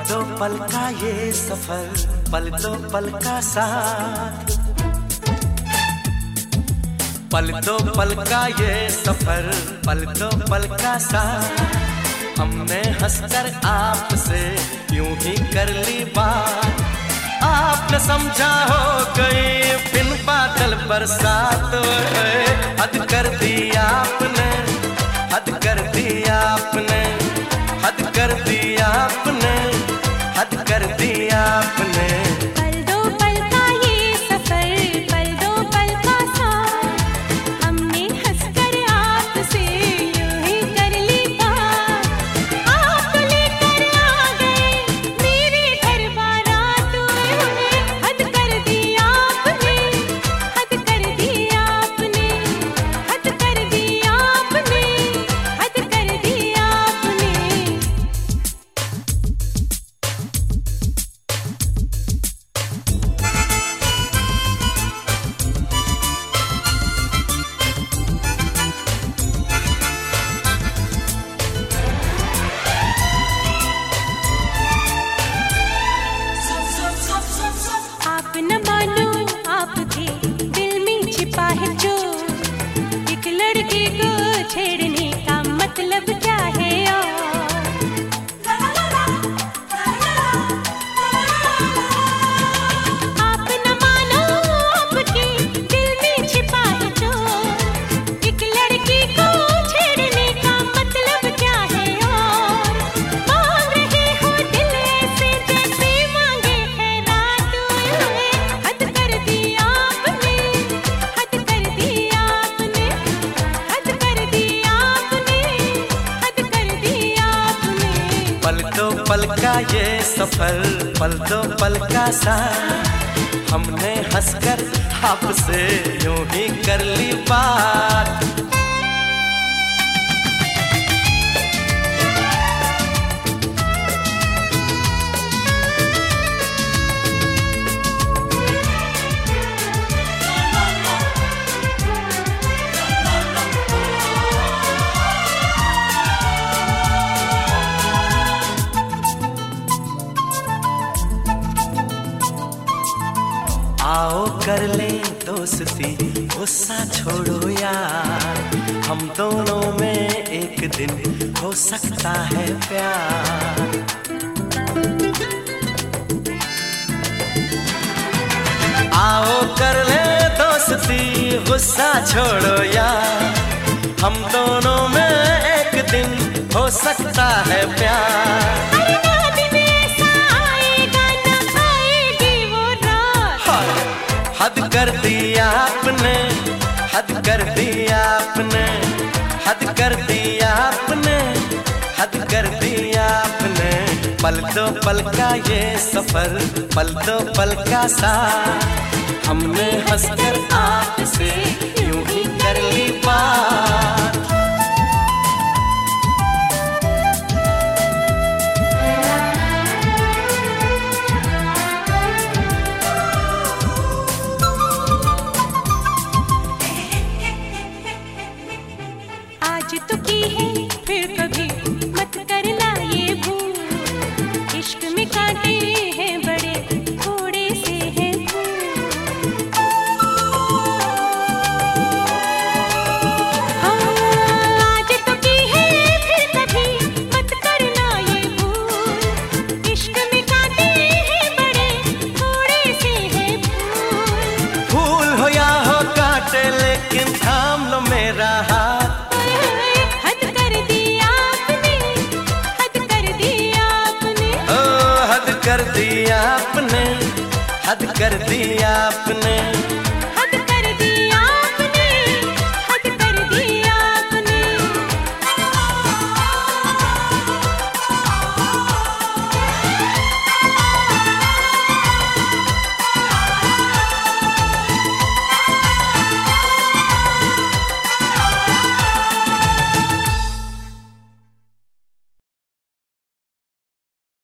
दो पल का ये सफर, पल दो पल का साथ, पल दो पल का ये सफर, पल दो पल का साथ। हमने हंसकर आपसे यूं ही कर ली बात, आपने समझा हो गई बिन बादल बरसात। हद कर दी आपने, हद कर दी आपने, हद कर दी आपने, हद कर दी आपने। पल दो पल का ये सफर, पल दो पल का साथ, हमने हंसकर आपसे यूं ही कर ली बात। आप लेकर आ गए मेरे घर बारात, हद कर दी आपने, हद कर दी आपने, हद कर दी आपने, हद कर दी आपने। आप न मानो आपके दिल में छिपा है जो, एक लड़के को छेड़ने का मतलब क्या है आप न मानो आपके दिल में छिपा है जो, एक लड़के को छेड़ने का मतलब क्या है। और मांग रहे हो दिल ऐसे जैसे मांगे है रात, हद कर दी आपने, हद कर दी आपने, हद कर दी आपने, हद कर दी आपने। पल दो पल का ये सफर, पल दो पल का साथ, हमने हंसकर आपसे यूं ही कर ली बात। आओ कर ले दोस्ती, गुस्सा छोड़ो यार, हम दोनों में एक दिन हो सकता है प्यार। आओ कर ले दोस्ती, गुस्सा छोड़ो यार, हम दोनों में एक दिन हो सकता है प्यार। हद कर दी आपने, हद कर दी आपने, हद कर दी आपने, हद कर दी आपने। पल दो पल का ये सफर, पल दो पल का साथ, हमने हंसकर आपसे यूं ही कर ली बात। आज तो की है फिर कभी मत करना ये भूल, इश्क में कांटे हैं बड़े थोड़े से हैं फूल। हाँ, आज तो की है फिर कभी मत करना ये भूल, इश्क में कांटे हैं बड़े थोड़े से हैं फूल। फूल हो या हो कांटे लेकिन थाम लो मेरा हाथ। हद कर दी आपने, हद कर दी आपने, ओ हद कर दी आपने, हद कर दी आपने।